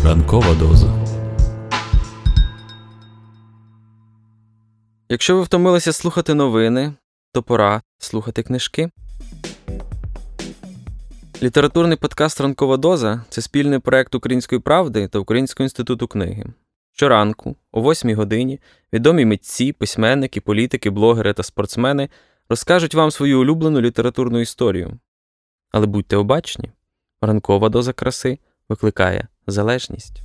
Ранкова доза. Якщо ви втомилися слухати новини, то пора слухати книжки. Літературний подкаст «Ранкова доза» – це спільний проєкт Української правди та Українського інституту книги. Щоранку, о 8 годині, відомі митці, письменники, політики, блогери та спортсмени розкажуть вам свою улюблену літературну історію. Але будьте обачні, ранкова доза краси викликає залежність.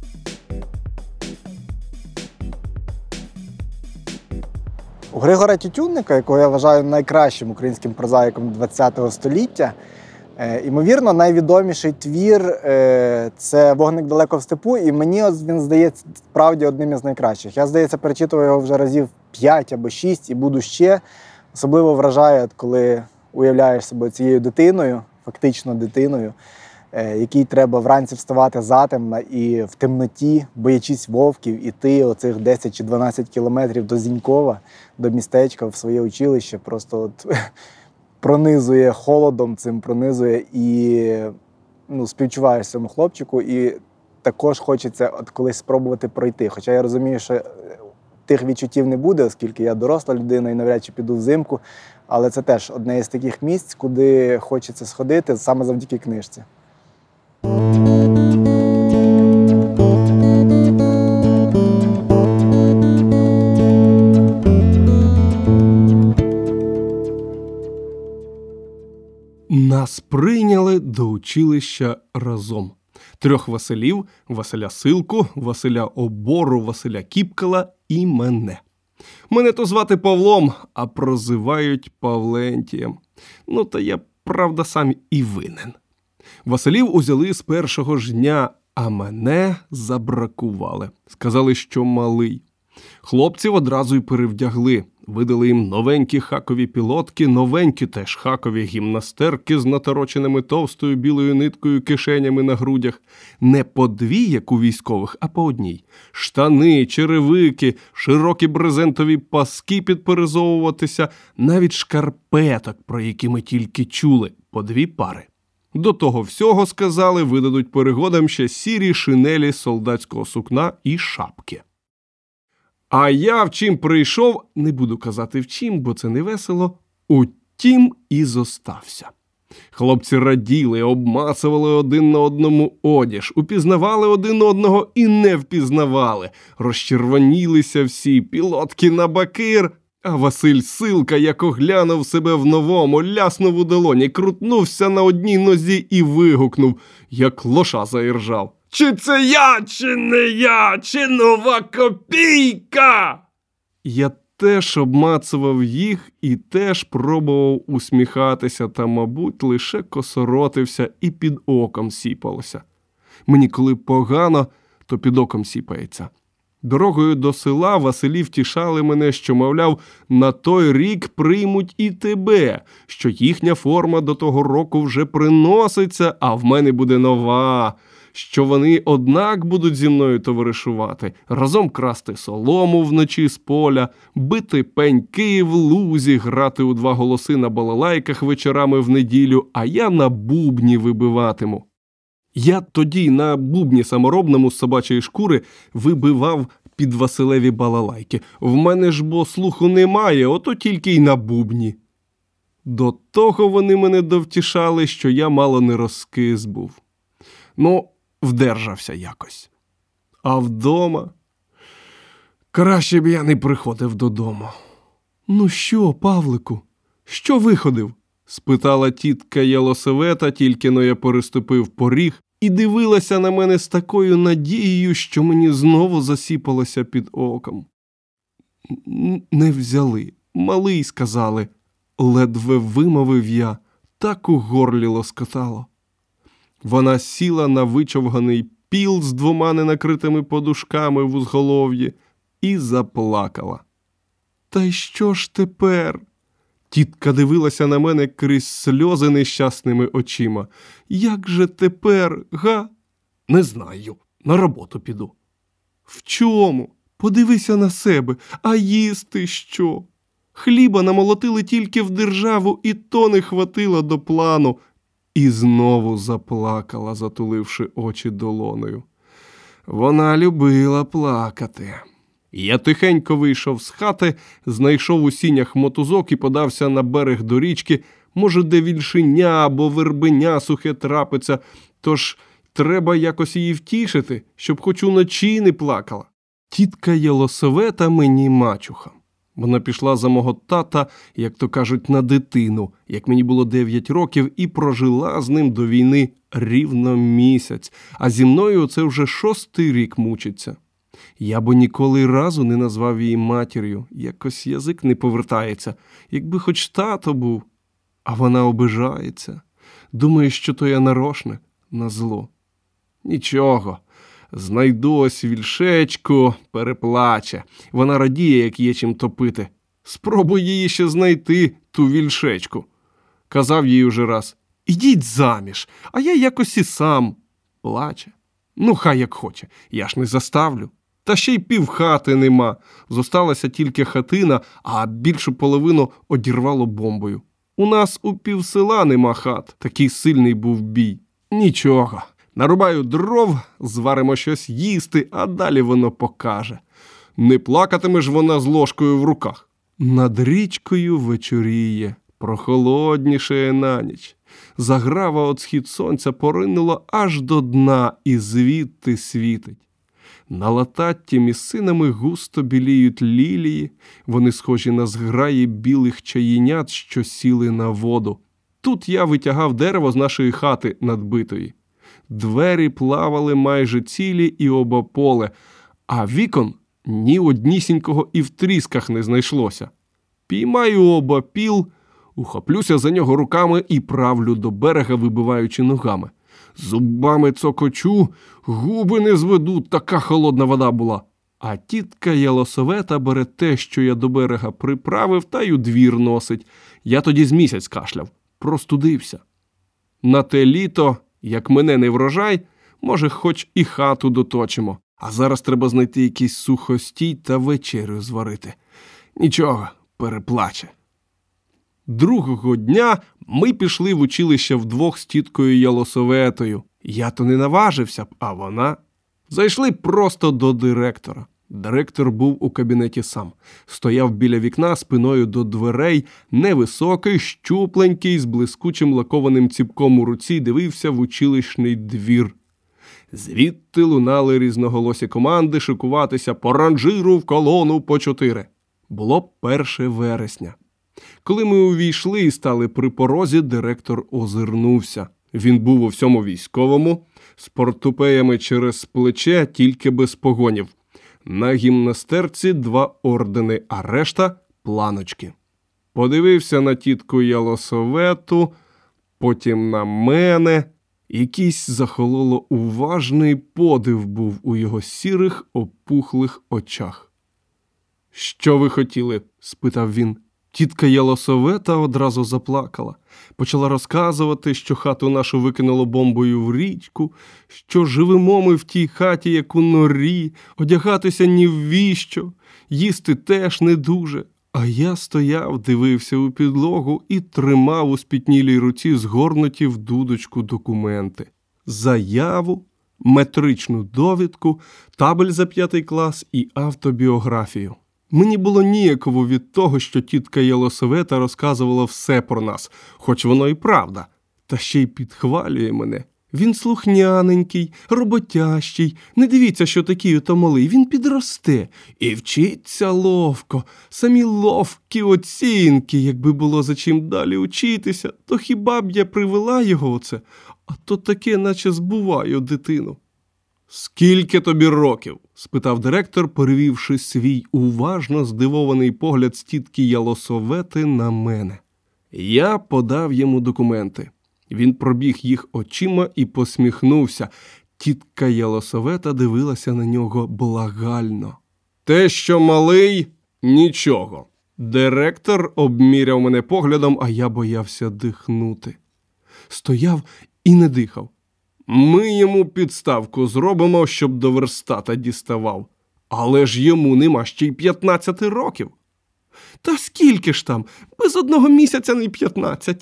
У Григора Тютюнника, якого я вважаю найкращим українським прозаїком ХХ століття, ймовірно, найвідоміший твір – це «Вогник далеко в степу», і мені він здається справді одним із найкращих. Я, здається, перечитував його вже разів 5 або 6 і буду ще. Особливо вражає, коли уявляєш себе цією дитиною, фактично дитиною, якій треба вранці вставати затемно і в темноті, боячись вовків, іти оцих 10 чи 12 кілометрів до Зінькова, до містечка, в своє училище, просто от пронизує холодом цим, пронизує і співчуваєш цьому хлопчику, і також хочеться от колись спробувати пройти. Хоча я розумію, що тих відчуттів не буде, оскільки я доросла людина і навряд чи піду взимку, але це теж одне із таких місць, куди хочеться сходити саме завдяки книжці. Нас прийняли до училища разом. 3 Василів: Василя Силку, Василя Обору, Василя Кіпкала і мене. Мене то звати Павлом, а прозивають Павлентієм. Та я, правда, сам і винен. Василів узяли з першого ж дня, а мене забракували. Сказали, що малий. Хлопців одразу й перевдягли. Видали їм новенькі хакові пілотки, новенькі теж хакові гімнастерки з натороченими товстою білою ниткою кишенями на грудях. Не по 2, як у військових, а по одній. Штани, черевики, широкі брезентові паски підперезовуватися, навіть шкарпеток, про які ми тільки чули, по 2 пари. До того всього, сказали, видадуть перегодам ще сірі шинелі солдатського сукна і шапки. А я в чим прийшов, не буду казати в чим, бо це не весело, утім і зостався. Хлопці раділи, обмацували один на одному одяж, упізнавали один одного і не впізнавали. Розчервонілися всі, пілотки на бакир, а Василь Силка, як оглянув себе в новому, ляснув у долоні, крутнувся на одній нозі і вигукнув, як лоша заіржав. Чи це я, чи не я, чи нова копійка? Я теж обмацував їх і теж пробував усміхатися, та, мабуть, лише косоротився і під оком сіпалося. Мені коли погано, то під оком сіпається. Дорогою до села Василі втішали мене, що, мовляв, на той рік приймуть і тебе, що їхня форма до того року вже приноситься, а в мене буде нова, що вони однак будуть зі мною товаришувати, разом красти солому вночі з поля, бити пеньки в лузі, грати у 2 голоси на балалайках вечорами в неділю, а я на бубні вибиватиму. Я тоді на бубні саморобному з собачої шкури вибивав під Василеві балалайки. В мене ж бо слуху немає, ото тільки й на бубні. До того вони мене довтішали, що я мало не розкис був. Вдержався якось. А вдома? Краще б я не приходив додому. Що, Павлику, що виходив? Спитала тітка Єлосавета, тільки-но я переступив поріг, і дивилася на мене з такою надією, що мені знову засіпалося під оком. Не взяли. Малий, сказали. Ледве вимовив я, так у горлі лоскотало. Вона сіла на вичовганий піл з 2 ненакритими подушками в узголов'ї і заплакала. Та й що ж тепер? Тітка дивилася на мене крізь сльози нещасними очима. Як же тепер, га? Не знаю, на роботу піду. В чому? Подивися на себе, а їсти що? Хліба намолотили тільки в державу, і то не хватило до плану. І знову заплакала, затуливши очі долонею. Вона любила плакати. Я тихенько вийшов з хати, знайшов у сінях мотузок і подався на берег до річки. Може, де вільшиня або вербеня сухе трапиться, тож треба якось її втішити, щоб хоч уночі не плакала. Тітка Єлосавета мені мачуха. Вона пішла за мого тата, як то кажуть, на дитину, як мені було 9 років, і прожила з ним до війни рівно місяць, а зі мною це вже 6-й рік мучиться. Я б ніколи разу не назвав її матір'ю, якось язик не повертається, якби хоч тато був. А вона обижається, думає, що то я нарошне, назло. Нічого, знайду ось вільшечку, переплаче. Вона радіє, як є чим топити. Спробуй її ще знайти, ту вільшечку. Казав їй уже раз: ідіть заміж, а я якось і сам. Плаче. Ну, хай як хоче, я ж не заставлю. Та ще й півхати нема. Зосталася тільки хатина, а більшу половину одірвало бомбою. У нас у півсела нема хат, такий сильний був бій. Нічого, нарубаю дров, зваримо щось їсти, а далі воно покаже. Не плакатиме ж вона з ложкою в руках. Над річкою вечоріє, прохолодніше на ніч. Заграва от схід сонця поринула аж до дна і звідти світить. На лататті місцинами густо біліють лілії, вони схожі на зграї білих чаїнят, що сіли на воду. Тут я витягав дерево з нашої хати надбитої. Двері плавали майже цілі і обополе, а вікон ні однісінького і в трісках не знайшлося. Піймаю обопіл, ухоплюся за нього руками і правлю до берега, вибиваючи ногами. Зубами цокочу, губи не зведу, така холодна вода була. А тітка Єлосавета бере те, що я до берега приправив, та й у двір носить. Я тоді з місяць кашляв, простудився. На те літо, як мене не врожай, може, хоч і хату доточимо. А зараз треба знайти якийсь сухостій та вечерю зварити. Нічого, переплаче. Другого дня ми пішли в училище вдвох з тіткою Єлосаветою. Я то не наважився б, а вона. Зайшли просто до директора. Директор був у кабінеті сам. Стояв біля вікна спиною до дверей, невисокий, щупленький, з блискучим лакованим ціпком у руці, дивився в училищний двір. Звідти лунали різноголосі команди шикуватися по ранжиру в колону по 4. Було 1 вересня. Коли ми увійшли і стали при порозі, директор озирнувся. Він був у всьому військовому, з портупеями через плече, тільки без погонів. На гімнастерці 2 ордени, а решта – планочки. Подивився на тітку Єлосавету, потім на мене. Якийсь захололо уважний подив був у його сірих, опухлих очах. «Що ви хотіли?» – спитав він. Тітка Єлосавета одразу заплакала. Почала розказувати, що хату нашу викинуло бомбою в річку, що живемо ми в тій хаті, як у норі, одягатися ні в віщо, їсти теж не дуже. А я стояв, дивився у підлогу і тримав у спітнілій руці згорнуті в дудочку документи. Заяву, метричну довідку, табель за 5 клас і автобіографію. Мені було ніяково від того, що тітка Єлосавета розказувала все про нас, хоч воно і правда, та ще й підхвалює мене. Він слухняненький, роботящий, не дивіться, що такий ото малий, він підросте і вчиться ловко, самі ловкі оцінки, якби було за чим далі учитися, то хіба б я привела його оце, а то таке, наче збуваю дитину. «Скільки тобі років?» – спитав директор, перевівши свій уважно здивований погляд з тітки Єлосавети на мене. Я подав йому документи. Він пробіг їх очима і посміхнувся. Тітка Єлосавета дивилася на нього благально. «Те, що малий – нічого». Директор обміряв мене поглядом, а я боявся дихнути. Стояв і не дихав. «Ми йому підставку зробимо, щоб до верстата діставав. Але ж йому нема ще й 15 років». «Та скільки ж там? Без 1 місяця не 15».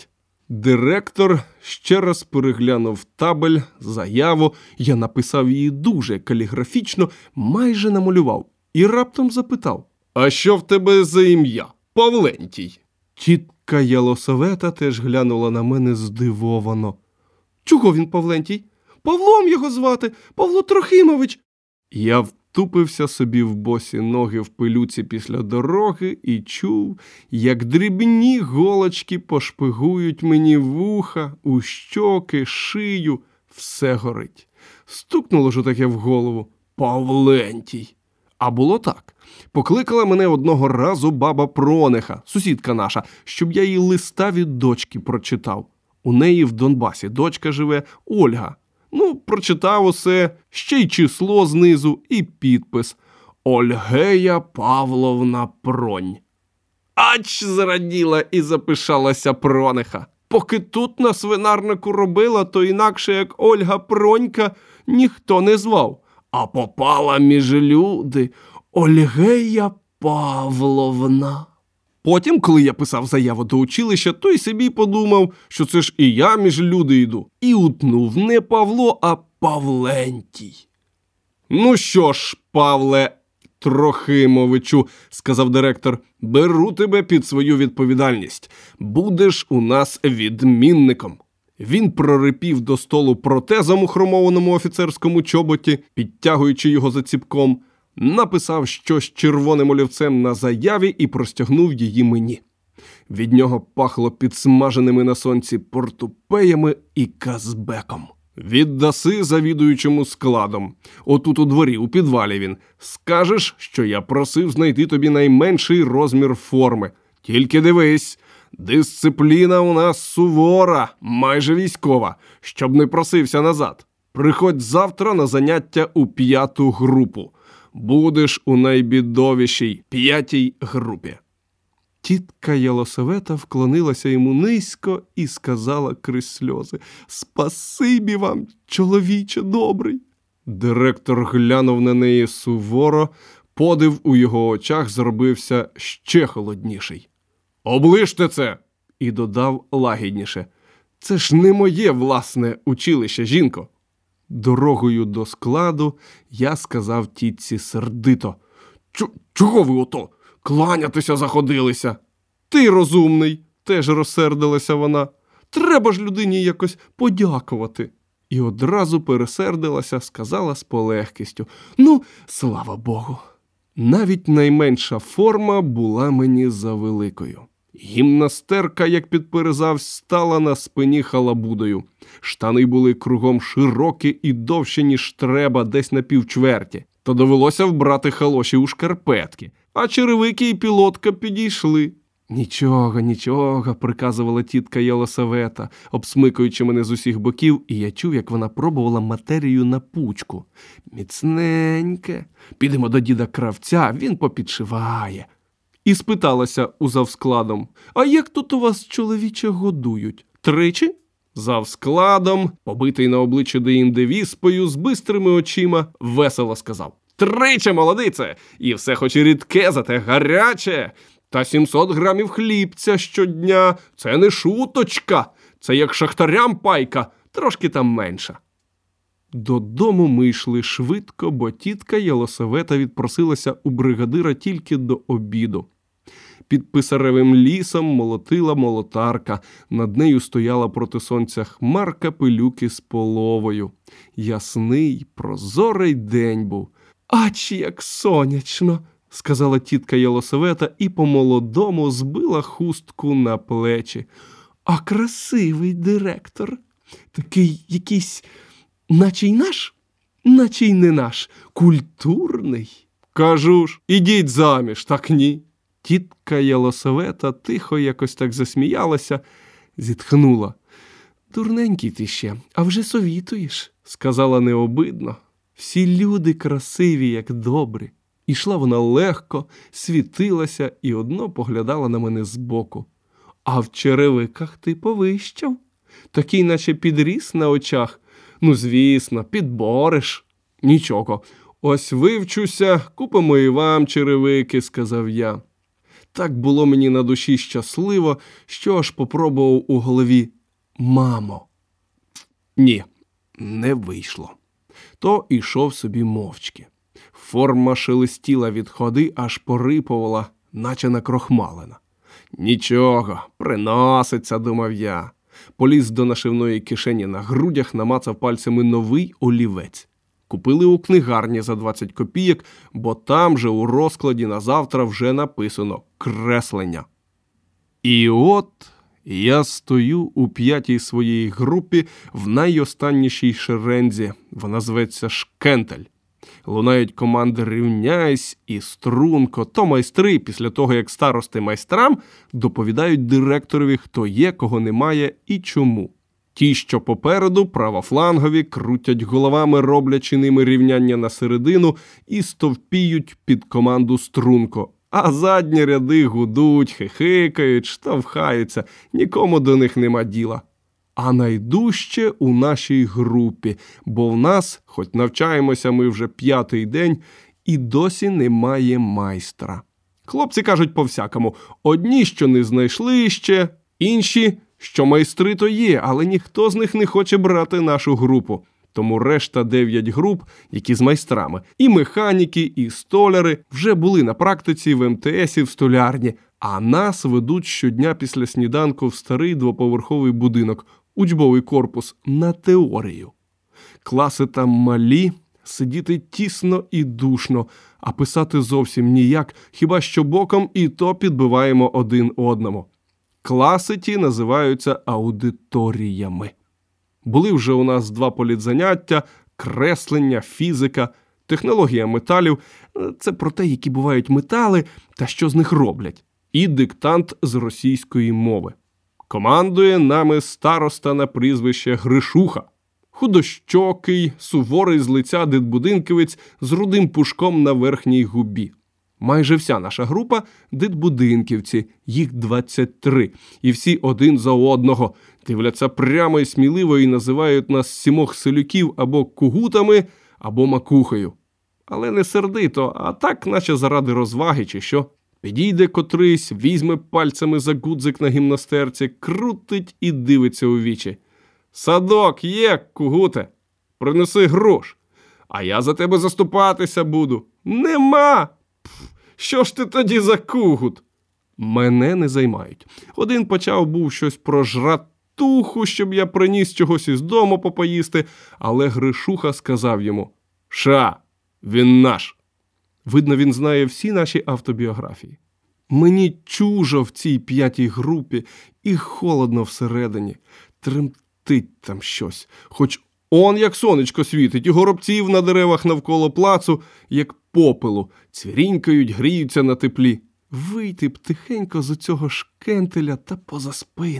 Директор ще раз переглянув табель, заяву. Я написав її дуже каліграфічно, майже намалював. І раптом запитав: «А що в тебе за ім'я? Павлентій?» Тітка Єлосавета теж глянула на мене здивовано. «Чого він Павлентій? Павлом його звати, Павло Трохимович!» Я втупився собі в босі ноги в пилюці після дороги і чув, як дрібні голочки пошпигують мені вуха, у щоки, шию. Все горить. Стукнуло ж таке в голову: Павлентій. А було так. Покликала мене одного разу баба Прониха, сусідка наша, щоб я їй листа від дочки прочитав. У неї в Донбасі дочка живе, Ольга. Прочитав усе, ще й число знизу, і підпис: Ольгея Павловна Пронь. Ач, зраділа і запишалася Прониха. Поки тут на свинарнику робила, то інакше, як Ольга Пронька, ніхто не звав. А попала між люди Ольгея Павловна. Потім, коли я писав заяву до училища, то й собі подумав, що це ж і я між люди йду. І утнув не Павло, а Павлентій. «Ну що ж, Павле Трохимовичу, – сказав директор, – беру тебе під свою відповідальність. Будеш у нас відмінником». Він прорипів до столу протезом у хромованому офіцерському чоботі, підтягуючи його за ціпком, написав щось червоним олівцем на заяві і простягнув її мені. Від нього пахло підсмаженими на сонці портупеями і казбеком. «Віддаси завідуючому складом. Отут у дворі, у підвалі він. Скажеш, що я просив знайти тобі найменший розмір форми. Тільки дивись, дисципліна у нас сувора, майже військова, щоб не просився назад. Приходь завтра на заняття у 5-ту групу. Будеш у найбідовішій 5-й групі». Тітка Єлосавета вклонилася йому низько і сказала крізь сльози: «Спасибі вам, чоловіче добрий». Директор глянув на неї суворо, подив у його очах зробився ще холодніший. «Оближте це!» І додав лагідніше: «Це ж не моє власне училище, жінко». Дорогою до складу я сказав тітці сердито: «Чого ви ото? Кланятися заходилися?» «Ти розумний», – теж розсердилася вона. «Треба ж людині якось подякувати». І одразу пересердилася, сказала з полегкістю: слава Богу. Навіть найменша форма була мені завеликою. Гімнастерка, як підперезавсь, стала на спині халабудою. Штани були кругом широкі і довші, ніж треба, десь на півчверті. То довелося вбрати халоші у шкарпетки, а черевики і пілотка підійшли. «Нічого», – приказувала тітка Єлосавета, обсмикуючи мене з усіх боків, і я чув, як вона пробувала матерію на пучку. «Міцненьке. Підемо до діда Кравця, він попідшиває». І спиталася у завскладом: «А як тут у вас, чоловіче, годують? Тричі?» Завскладом, побитий на обличчі деінде віспою, з бистрими очима, весело сказав: «Тричі, молодице! І все хоч і рідке, зате гаряче! Та 700 грамів хлібця щодня – це не шуточка! Це як шахтарям пайка, трошки там менша». Додому ми йшли швидко, бо тітка Єлосавета відпросилася у бригадира тільки до обіду. Під Писаревим лісом молотила молотарка, над нею стояла проти сонця хмарка пилюки з половою. Ясний, прозорий день був. «Ач, як сонячно!» – сказала тітка Єлосавета і по-молодому збила хустку на плечі. «А красивий директор! Такий якийсь, наче й наш, наче й не наш, культурний». «Кажу ж, ідіть заміж, так ні». Тітка Єлосавета тихо якось так засміялася, зітхнула. «Дурненький ти ще, а вже совітуєш», – сказала необидно. «Всі люди красиві, як добрі». Ішла вона легко, світилася і одно поглядала на мене збоку. «А в черевиках ти повищав? Такий наче підріс на очах. Звісно, підбориш». «Нічого, ось вивчуся, купимо і вам черевики», – сказав я. так було мені на душі щасливо, що аж попробував у голові «мамо». Ні, не вийшло. То ішов собі мовчки. Форма шелестіла від ходи, аж порипувала, наче накрохмалена. Нічого, приноситься, думав я. Поліз до нашивної кишені на грудях, намацав пальцями новий олівець. Купили у книгарні за 20 копійок, бо там же у розкладі на завтра вже написано «креслення». І от я стою у 5-й своїй групі в найостаннішій шерензі. Вона зветься «Шкентель». Лунають команди «Рівняйсь» і «Струнко». То майстри, після того, як старости майстрам, доповідають директорові, хто є, кого немає і чому. Ті, що попереду, правофлангові, крутять головами, роблячи ними рівняння на середину і стовпіють під команду «Струнко». А задні ряди гудуть, хихикають, штовхаються, нікому до них нема діла. А найдужче у нашій групі, бо в нас, хоч навчаємося ми вже 5-й день, і досі немає майстра. Хлопці кажуть по-всякому, одні, що не знайшли ще, інші, що майстри то є, але ніхто з них не хоче брати нашу групу. Тому решта 9 груп, які з майстрами, і механіки, і столяри, вже були на практиці в МТСі в столярні, а нас ведуть щодня після сніданку в старий двоповерховий будинок, учбовий корпус, на теорію. Класи там малі, сидіти тісно і душно, а писати зовсім ніяк, хіба що боком і то підбиваємо один одному. Класи ті називаються аудиторіями. Були вже у нас 2 політзаняття – креслення, фізика, технологія металів – це про те, які бувають метали та що з них роблять. І диктант з російської мови. Командує нами староста на прізвище Гришуха. Худощокий, суворий з лиця дитбудинківець з рудим пушком на верхній губі. Майже вся наша група – дитбудинківці, їх 23, і всі один за одного. Дивляться прямо і сміливо і називають нас 7 селюків або кугутами, або макухою. Але не сердито, а так, наче заради розваги чи що. Підійде котрийсь, візьме пальцями за гудзик на гімнастерці, крутить і дивиться у вічі. «Садок є, кугуте, принеси грош, а я за тебе заступатися буду». «Нема! Що ж ти тоді за кугут?» Мене не займають. Один почав був щось про жратуху, щоб я приніс чогось із дому попоїсти, але Гришуха сказав йому: «Ша, він наш». Видно, він знає всі наші автобіографії. Мені чужо в цій 5-й групі і холодно всередині. Тремтить там щось. Хоч он як сонечко світить, і горобців на деревах навколо плацу, як попелу, цвірінькають, гріються на теплі. Вийти б тихенько з цього шкентеля та поза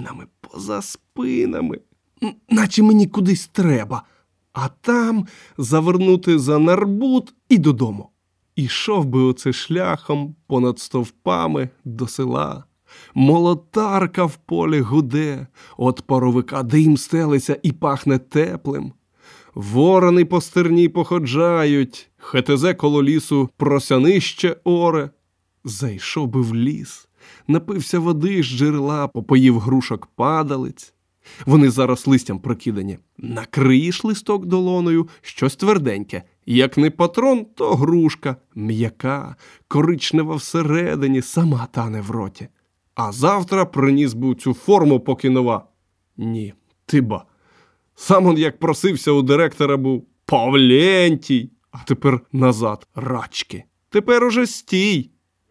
спинами. Наче мені кудись треба. А там завернути за нарбут і додому. Ішов би оце шляхом понад стовпами до села. Молотарка в полі гуде, от паровика дим стелиться і пахне теплим. Ворони по стерні походжають, ХТЗ коло лісу просянище оре. Зайшов би в ліс, напився води з джерела, попоїв грушок падалиць. Вони зараз листям прокидані. Накриєш листок долоною, щось тверденьке. Як не патрон, то грушка, м'яка, коричнева всередині, сама тане в роті. А завтра приніс був цю форму, поки нова. Ні, ти ба. Сам он як просився у директора був Павлентій, а тепер назад рачки. Тепер уже стій.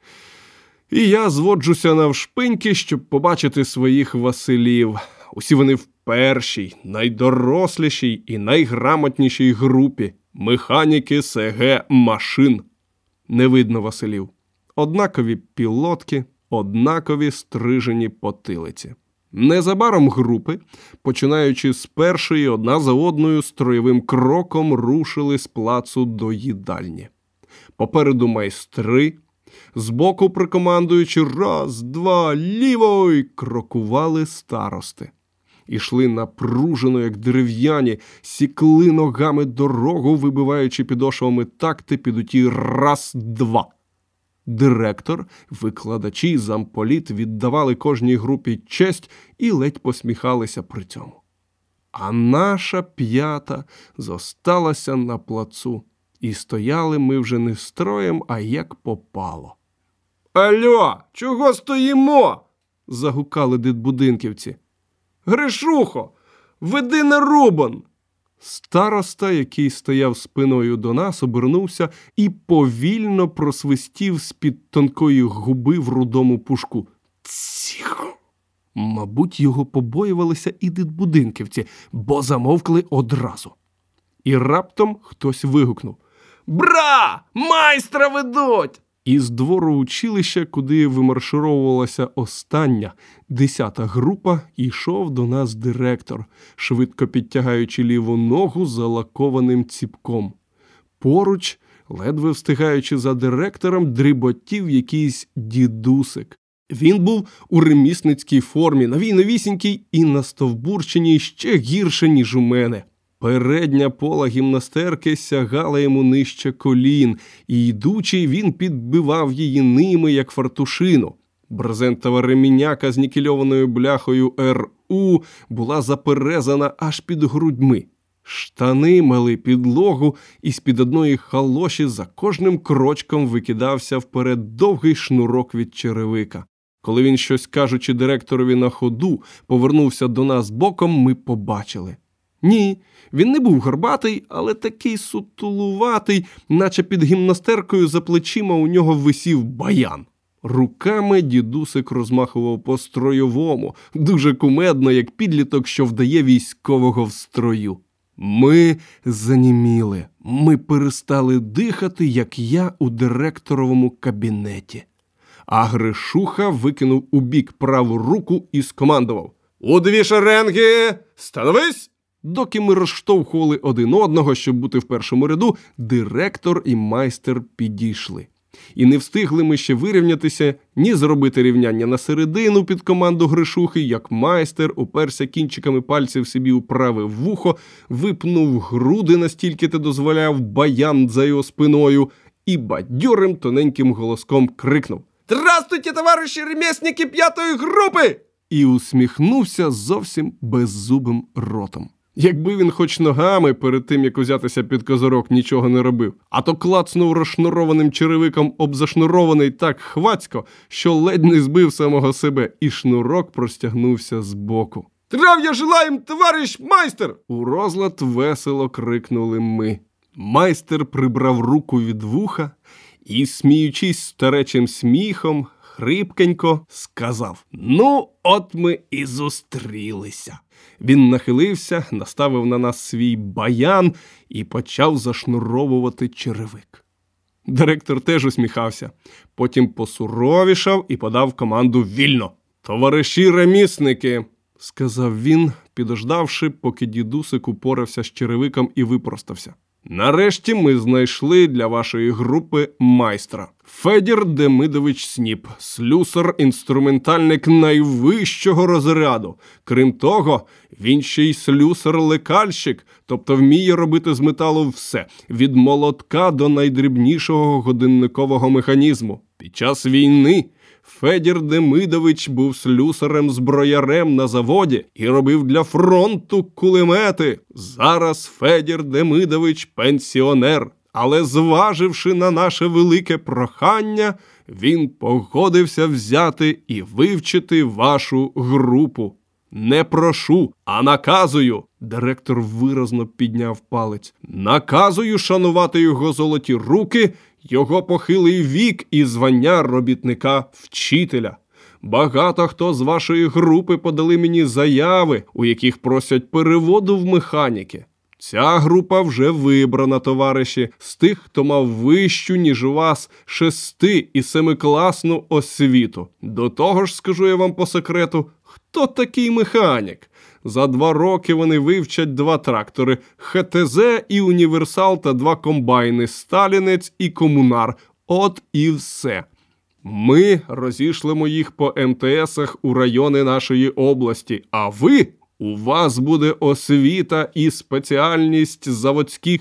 І я зводжуся навшпиньки, щоб побачити своїх Василів. Усі вони в першій, найдорослішій і найграмотнішій групі – механіки СГ машин. Не видно Василів. Однакові пілотки, однакові стрижені потилиці. Незабаром групи, починаючи з першої, одна за одною строєвим кроком рушили з плацу до їдальні. Попереду майстри, збоку прикомандуючи «раз, два, лівой!» крокували старости. Ішли напружено, як дерев'яні, сікли ногами дорогу, вибиваючи підошвами такти під оті «раз, два». Директор, викладачі, замполіт віддавали кожній групі честь і ледь посміхалися при цьому. А наша 5-та зосталася на плацу. І стояли ми вже не строєм, а як попало. «Алло, чого стоїмо?» – загукали дитбудинківці. «Гришухо, веди на рубан!» Староста, який стояв спиною до нас, обернувся і повільно просвистів з-під тонкої губи в рудому пушку. «Тихо!» Мабуть, його побоювалися і дитбудинківці, бо замовкли одразу. І раптом хтось вигукнув: «Бра! Майстра ведуть!» Із двору училища, куди вимаршировувалася остання, 10-та група, йшов до нас директор, швидко підтягаючи ліву ногу залакованим ціпком. Поруч, ледве встигаючи за директором, дріботів якийсь дідусик. Він був у ремісницькій формі, новісінький і настовбурченій ще гірше, ніж у мене. Передня пола гімнастерки сягала йому нижче колін, і, йдучи, він підбивав її ними, як фартушину. Брезентова реміняка з нікельованою бляхою РУ була заперезана аж під грудьми. Штани мели підлогу, і з-під одної халоші за кожним крочком викидався вперед довгий шнурок від черевика. Коли він, щось кажучи директорові на ходу, повернувся до нас боком, ми побачили. Ні, він не був горбатий, але такий сутулуватий, наче під гімнастеркою за плечима у нього висів баян. Руками дідусик розмахував по стройовому, дуже кумедно, як підліток, що вдає військового в строю. Ми заніміли, ми перестали дихати, як я у директоровому кабінеті. А Гришуха викинув у бік праву руку і скомандував: «У 2 шеренги! Становись!» Доки ми розштовхували один одного, щоб бути в першому ряду, директор і майстер підійшли. І не встигли ми ще вирівнятися, ні зробити рівняння на середину під команду Гришухи, як майстер уперся кінчиками пальців собі у праве вухо, випнув груди, настільки те дозволяв баян за його спиною, і бадьорим тоненьким голоском крикнув: «Здравствуйте, товариші ремесники 5-ї групи!» І усміхнувся зовсім беззубим ротом. Якби він хоч ногами перед тим, як узятися під козирок, нічого не робив, а то клацнув розшнурованим черевиком об зашнурований так хвацько, що ледь не збив самого себе, і шнурок простягнувся збоку. «Здрав'я желаєм, товариш майстер!» У розлад весело крикнули ми. Майстер прибрав руку від вуха і, сміючись старечим сміхом, хрипкенько сказав: «Ну, от ми і зустрілися». Він нахилився, наставив на нас свій баян і почав зашнуровувати черевик. Директор теж усміхався, потім посуровішав і подав команду «Вільно!» «Товариші ремісники!» – сказав він, підождавши, поки дідусик упорався з черевиком і випростався. «Нарешті ми знайшли для вашої групи майстра. Федір Демидович Сніп, слюсар-інструментальник найвищого розряду. Крім того, він ще й слюсар-лекальщик, тобто вміє робити з металу все, від молотка до найдрібнішого годинникового механізму. Під час війни Федір Демидович був слюсарем-зброярем на заводі і робив для фронту кулемети. Зараз Федір Демидович пенсіонер, але зваживши на наше велике прохання, він погодився взяти і вивчити вашу групу. Не прошу, а наказую!» Директор виразно підняв палець. «Наказую шанувати його золоті руки, його похилий вік і звання робітника-вчителя. Багато хто з вашої групи подали мені заяви, у яких просять переводу в механіки. Ця група вже вибрана, товариші, з тих, хто мав вищу, ніж у вас, 6- і 7-класну освіту. До того ж, скажу я вам по секрету, хто такий механік? За 2 роки вони вивчать 2 трактори – ХТЗ і Універсал та 2 комбайни – Сталінець і Комунар. От і все. Ми розішлемо їх по МТСах у райони нашої області, а ви У вас буде освіта і спеціальність заводських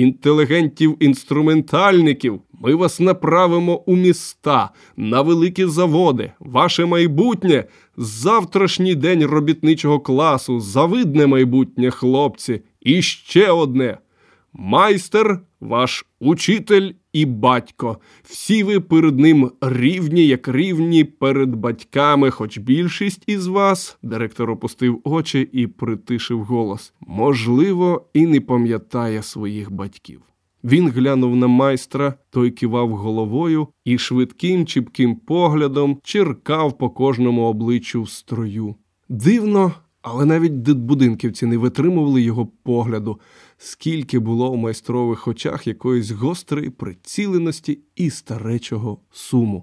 інтелігентів-інструментальників. Ми вас направимо у міста, на великі заводи. Ваше майбутнє – завтрашній день робітничого класу, завидне майбутнє, хлопці. І ще одне. Майстер – ваш учитель і батько. Всі ви перед ним рівні, як рівні перед батьками, хоч більшість із вас, директор опустив очі і притишив голос, можливо, і не пам'ятає своїх батьків. Він глянув на майстра, той кивав головою і швидким чіпким поглядом черкав по кожному обличчю в строю. Дивно, але навіть дитбудинківці не витримували його погляду, скільки було у майстрових очах якоїсь гострої приціленості і старечого суму.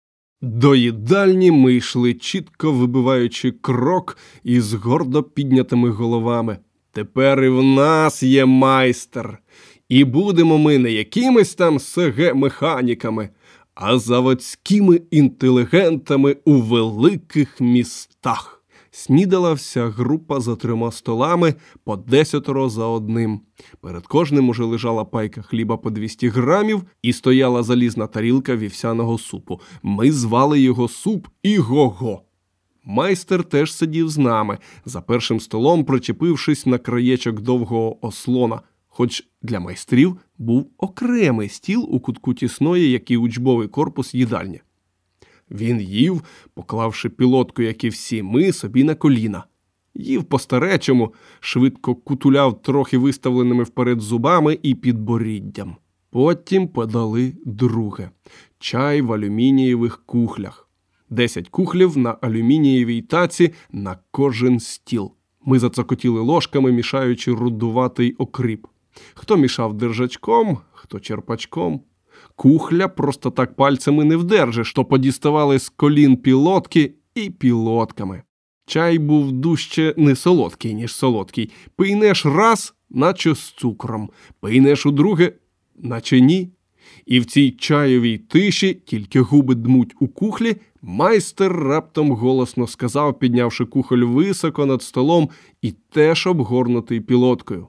До їдальні ми йшли, чітко вибиваючи крок із гордо піднятими головами. Тепер і в нас є майстер. І будемо ми не якимись там СГ-механіками, а заводськими інтелігентами у великих містах. Снідала вся група за 3 столами, по 10 за одним. Перед кожним уже лежала пайка хліба по 200 грамів і стояла залізна тарілка вівсяного супу. Ми звали його суп Іго-го. Майстер теж сидів з нами, за першим столом причепившись на краєчок довгого ослона, хоч для майстрів був окремий стіл у кутку тісної, як і учбовий корпус їдальні. Він їв, поклавши пілотку, як і всі ми, собі на коліна. Їв по-старечому, швидко кутуляв трохи виставленими вперед зубами і підборіддям. Потім подали друге – чай в алюмінієвих кухлях. 10 кухлів на алюмінієвій таці на кожен стіл. Ми зацокотіли ложками, мішаючи рудуватий окріп. Хто мішав держачком, хто черпачком. Кухля просто так пальцями не вдержиш, то подіставали з колін пілотки і пілотками. Чай був дужче не солодкий, ніж солодкий. Пийнеш раз, наче з цукром. Пийнеш удруге, наче ні. І в цій чайовій тиші, тільки губи дмуть у кухлі, майстер раптом голосно сказав, піднявши кухоль високо над столом і теж обгорнутий пілоткою.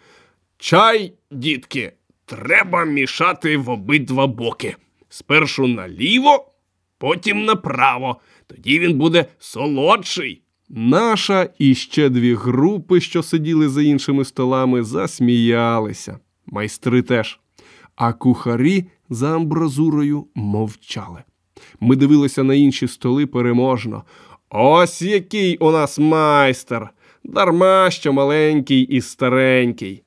«Чай, дітки, треба мішати в обидва боки. Спершу наліво, потім направо. Тоді він буде солодший». Наша і ще 2 групи, що сиділи за іншими столами, засміялися. Майстри теж. А кухарі за амбразурою мовчали. Ми дивилися на інші столи переможно. Ось який у нас майстер! Дарма, що маленький і старенький.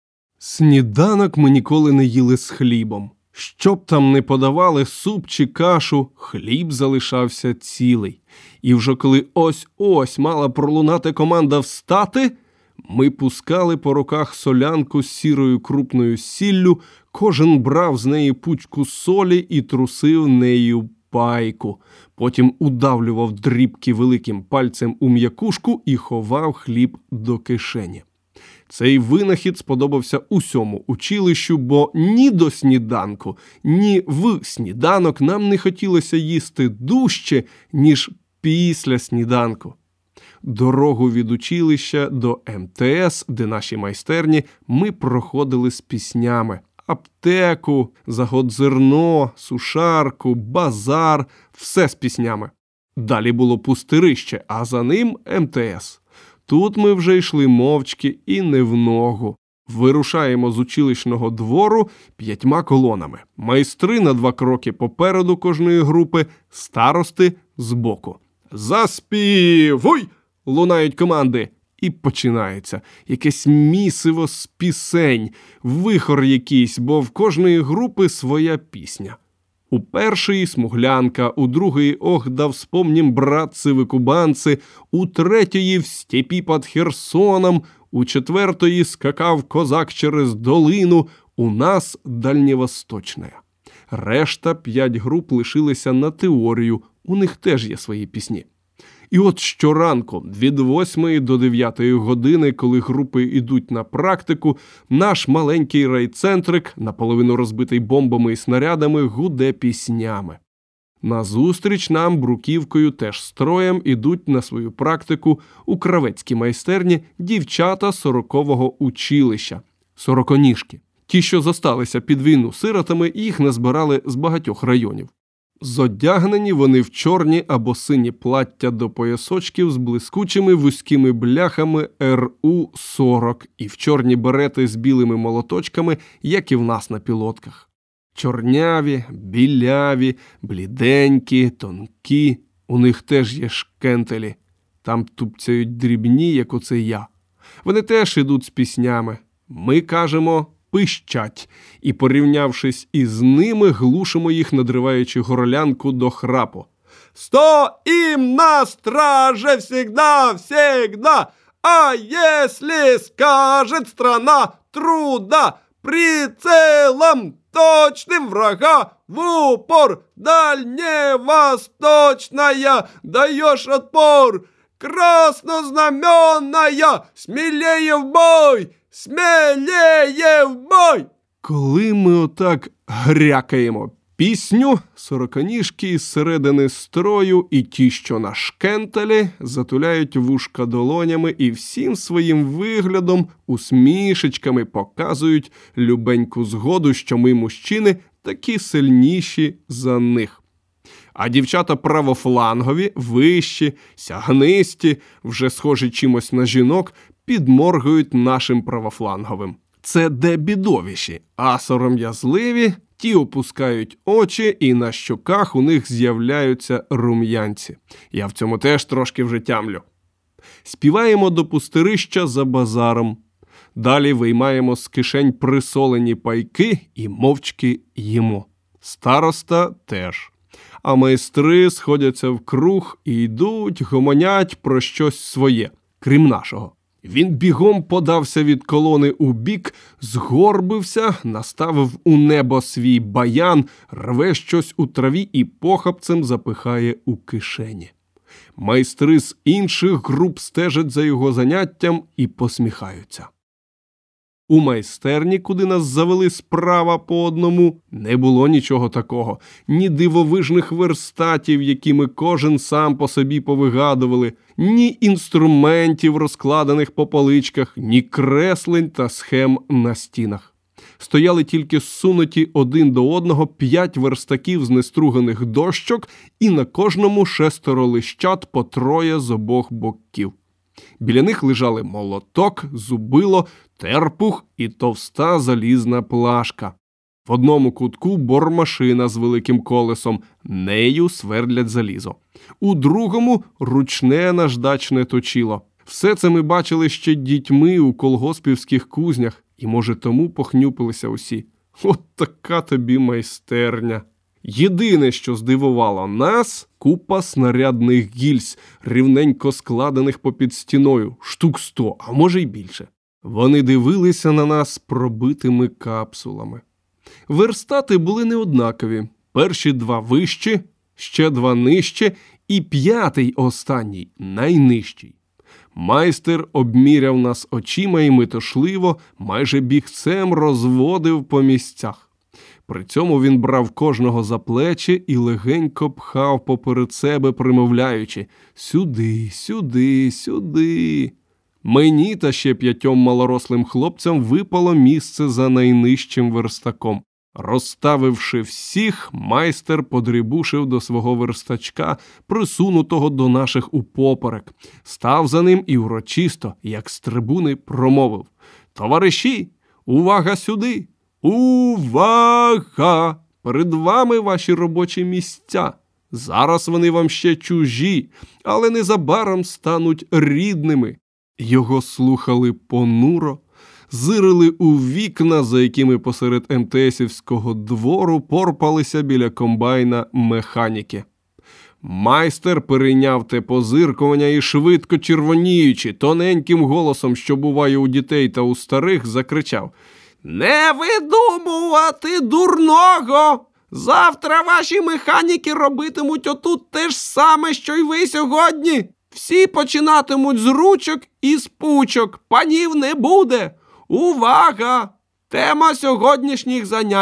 Сніданок ми ніколи не їли з хлібом. Щоб там не подавали суп чи кашу, хліб залишався цілий. І вже коли ось-ось мала пролунати команда «встати», ми пускали по руках солянку з сірою крупною сіллю, кожен брав з неї пучку солі і трусив нею пайку. Потім удавлював дрібки великим пальцем у м'якушку і ховав хліб до кишені. Цей винахід сподобався усьому училищу, бо ні до сніданку, ні в сніданок нам не хотілося їсти дужче, ніж після сніданку. Дорогу від училища до МТС, де наші майстерні, ми проходили з піснями. Аптеку, заготзерно, сушарку, базар – все з піснями. Далі було пустирище, а за ним МТС. Тут ми вже йшли мовчки і не в ногу. Вирушаємо з училищного двору 5 колонами. Майстри на 2 кроки попереду кожної групи, старости збоку. «Заспівуй!» – лунають команди. І починається якесь місиво з пісень, вихор якийсь, бо в кожної групи своя пісня. У першої смуглянка, у другої «Ох, да вспомнім, братці, кубанці», у третьої «В степі під Херсоном», у четвертої «Скакав козак через долину», у нас «Дальнєвосточна». Решта 5 груп лишилися на теорію, у них теж є свої пісні. І от щоранку, від 8 до 9 години, коли групи йдуть на практику, наш маленький райцентрик, наполовину розбитий бомбами і снарядами, гуде піснями. Назустріч нам бруківкою теж строєм ідуть на свою практику у кравецькій майстерні дівчата 40-го училища – сороконіжки. Ті, що зосталися під війну сиротами, їх назбирали з багатьох районів. Зодягнені вони в чорні або сині плаття до поясочків з блискучими вузькими бляхами РУ-40 і в чорні берети з білими молоточками, як і в нас на пілотках. Чорняві, біляві, бліденькі, тонкі. У них теж є шкентелі. Там тупцяють дрібні, як оце я. Вони теж ідуть з піснями. Ми кажемо «пищать» і, порівнявшись із ними, глушимо їх, надриваючи горлянку до храпу. «Стоим на страже всегда, всегда, а если скажет страна труда, прицелом точным врага в упор, дальневосточная, даешь отпор, краснознаменная, смелее в бой, смелее в бой!» Коли ми отак грякаємо пісню, сороконіжки із середини строю і ті, що на шкентелі, затуляють вушка долонями і всім своїм виглядом, усмішечками показують любеньку згоду, що ми, мужчини, такі сильніші за них. А дівчата правофлангові, вищі, сягнисті, вже схожі чимось на жінок, підморгують нашим правофланговим. Це де бідовіші, а сором'язливі, ті опускають очі і на щоках у них з'являються рум'янці. Я в цьому теж трошки вже тямлю. Співаємо до пустирища за базаром. Далі виймаємо з кишень присолені пайки і мовчки їмо. Староста теж. А майстри сходяться в круг і йдуть, гомонять про щось своє, крім нашого. Він бігом подався від колони у бік, згорбився, наставив у небо свій баян, рве щось у траві і похапцем запихає у кишені. Майстри з інших груп стежать за його заняттям і посміхаються. У майстерні, куди нас завели справа по одному, не було нічого такого. Ні дивовижних верстатів, які ми кожен сам по собі повигадували, ні інструментів, розкладених по поличках, ні креслень та схем на стінах. Стояли тільки зсунуті один до одного 5 верстаків з неструганих дощок і на кожному 6 лищат по 3 з обох боків. Біля них лежали молоток, зубило, терпух і товста залізна плашка. В одному кутку бормашина з великим колесом, нею свердлять залізо. У другому – ручне наждачне точило. Все це ми бачили ще дітьми у колгоспівських кузнях, і, може, тому похнюпилися усі. От така тобі майстерня! Єдине, що здивувало нас – купа снарядних гільз, рівненько складених попід стіною, штук 100, а може й більше. Вони дивилися на нас пробитими капсулами. Верстати були неоднакові. Перші 2 вищі, ще 2 нижче і 5-й останній, найнижчий. Майстер обміряв нас очима і метушливо, майже бігцем розводив по місцях. При цьому він брав кожного за плечі і легенько пхав поперед себе, примовляючи «Сюди, сюди, сюди». Мені та ще 5 малорослим хлопцям випало місце за найнижчим верстаком. Розставивши всіх, майстер подрібушив до свого верстачка, присунутого до наших упоперек. Став за ним і урочисто, як з трибуни, промовив «Товариші, увага сюди! Увага! Перед вами ваші робочі місця. Зараз вони вам ще чужі, але незабаром стануть рідними». Його слухали понуро, зирили у вікна, за якими посеред МТСівського двору порпалися біля комбайна механіки. Майстер перейняв те позиркування і швидко червоніючи, тоненьким голосом, що буває у дітей та у старих, закричав «Не видумувати дурного! Завтра ваші механіки робитимуть отут те ж саме, що й ви сьогодні! Всі починатимуть з ручок і з пучок, панів не буде! Увага! Тема сьогоднішніх занять –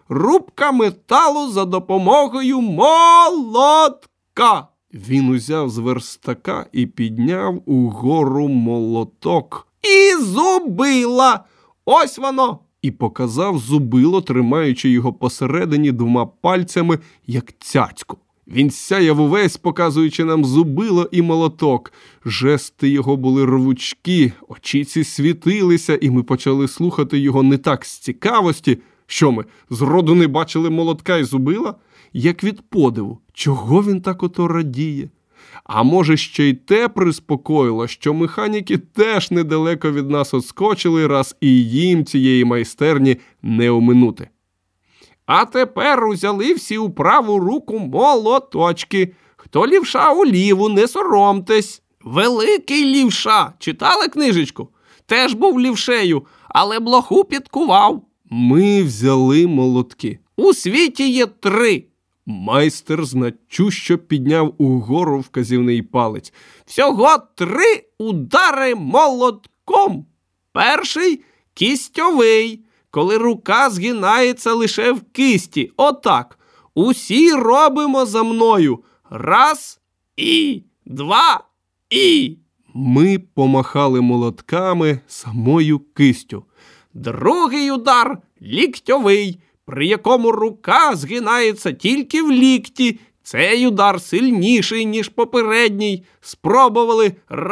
рубка металу за допомогою молотка. Він узяв з верстака і підняв угору молоток. І зубила! Ось воно! І показав зубило, тримаючи його посередині двома пальцями, як цяцьку. Він сяяв увесь, показуючи нам зубило і молоток. Жести його були рвучкі, очіці світилися, і ми почали слухати його не так з цікавості, що ми, зроду не бачили молотка і зубила, як від подиву, чого він так ото радіє. А може, ще й те приспокоїло, що механіки теж недалеко від нас отскочили, раз і їм цієї майстерні не оминути. А тепер узяли всі у праву руку молоточки. Хто лівша у ліву, не соромтесь. Великий лівша. Читали книжечку? Теж був лівшею, але блоху підкував. Ми взяли молотки. У світі є 3. Майстер значущо підняв угору вказівний палець. Всього 3 удари молотком. Перший – кістьовий, коли рука згинається лише в кисті. Отак. Усі робимо за мною. 1, і 2, і. Ми помахали молотками самою кистю. Другий удар – ліктьовий, при якому рука згинається тільки в лікті. Цей удар сильніший, ніж попередній. Спробували 1,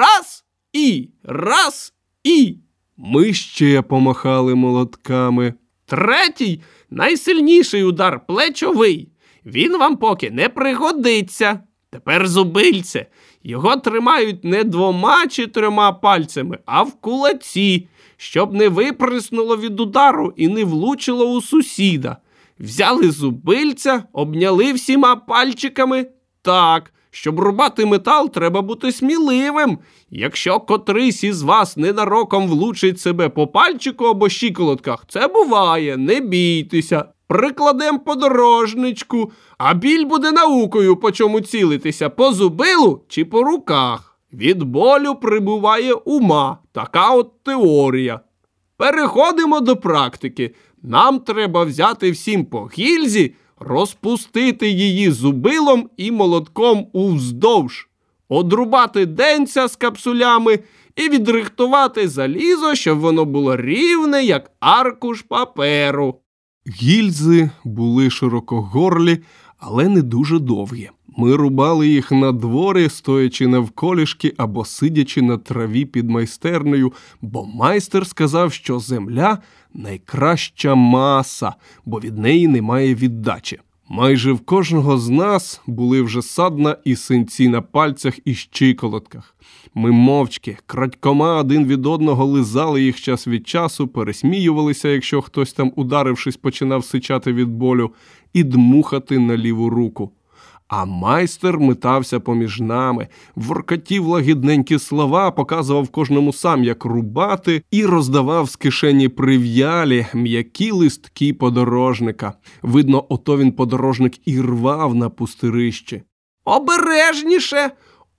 і. Ми ще помахали молотками. Третій, найсильніший удар – плечовий. Він вам поки не пригодиться. Тепер зубильце. Його тримають не 2 чи 3 пальцями, а в кулаці, щоб не виприснуло від удару і не влучило у сусіда. Взяли зубильця, обняли всіма пальчиками. Так, щоб рубати метал, треба бути сміливим. Якщо котрийсь із вас ненароком влучить себе по пальчику або щиколотках, це буває, не бійтеся. Прикладем подорожничку, а біль буде наукою, по чому цілитися, по зубилу чи по руках. Від болю прибуває ума, така от теорія. Переходимо до практики. Нам треба взяти всім по гільзі, розпустити її зубилом і молотком уздовж, одрубати денця з капсулями і відрихтувати залізо, щоб воно було рівне, як аркуш паперу. Гільзи були широкогорлі, але не дуже довгі. Ми рубали їх на дворі, стоячи навколішки або сидячи на траві під майстернею, бо майстер сказав, що земля – найкраща маса, бо від неї немає віддачі. Майже в кожного з нас були вже садна і синці на пальцях і щиколотках. Ми мовчки, крадькома один від одного лизали їх час від часу, пересміювалися, якщо хтось там, ударившись, починав сичати від болю, і дмухати на ліву руку. А майстер метався поміж нами, воркотів лагідненькі слова, показував кожному сам, як рубати, і роздавав з кишені прив'ялі, м'які листки подорожника. Видно, ото він подорожник і рвав на пустирищі. «Обережніше!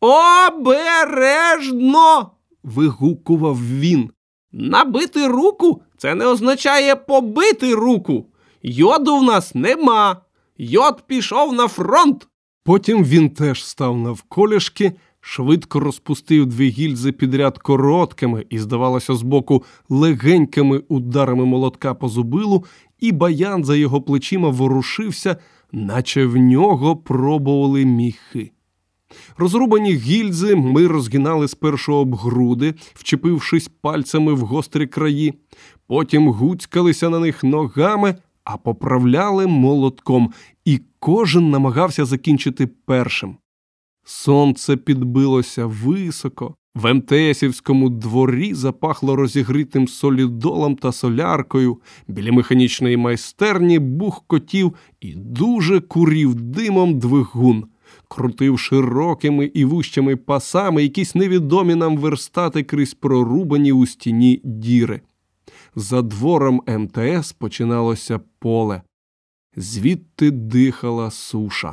Обережно!» – вигукував він. «Набити руку – це не означає побити руку. Йоду в нас нема. Йод пішов на фронт!» Потім він теж став навколішки, швидко розпустив 2 гільзи підряд короткими і, здавалося, збоку легенькими ударами молотка по зубилу, і баян за його плечима ворушився, наче в нього пробували міхи. Розрубані гільзи ми розгинали спершу об груди, вчепившись пальцями в гострі краї, потім гуцькалися на них ногами, а поправляли молотком, і кожен намагався закінчити першим. Сонце підбилося високо, в МТСівському дворі запахло розігрітим солідолом та соляркою, біля механічної майстерні бухкотів і дуже курів димом двигун. Крутив широкими і вущими пасами якісь невідомі нам верстати крізь прорубані у стіні діри. За двором МТС починалося поле. Звідти дихала суша.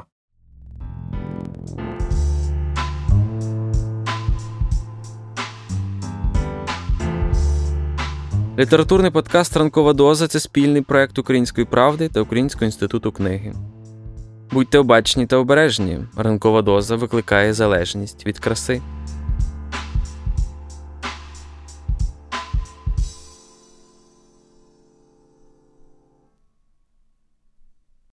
Літературний подкаст «Ранкова доза» – це спільний проект Української правди та Українського інституту книги. Будьте обачні та обережні. Ранкова доза викликає залежність від краси.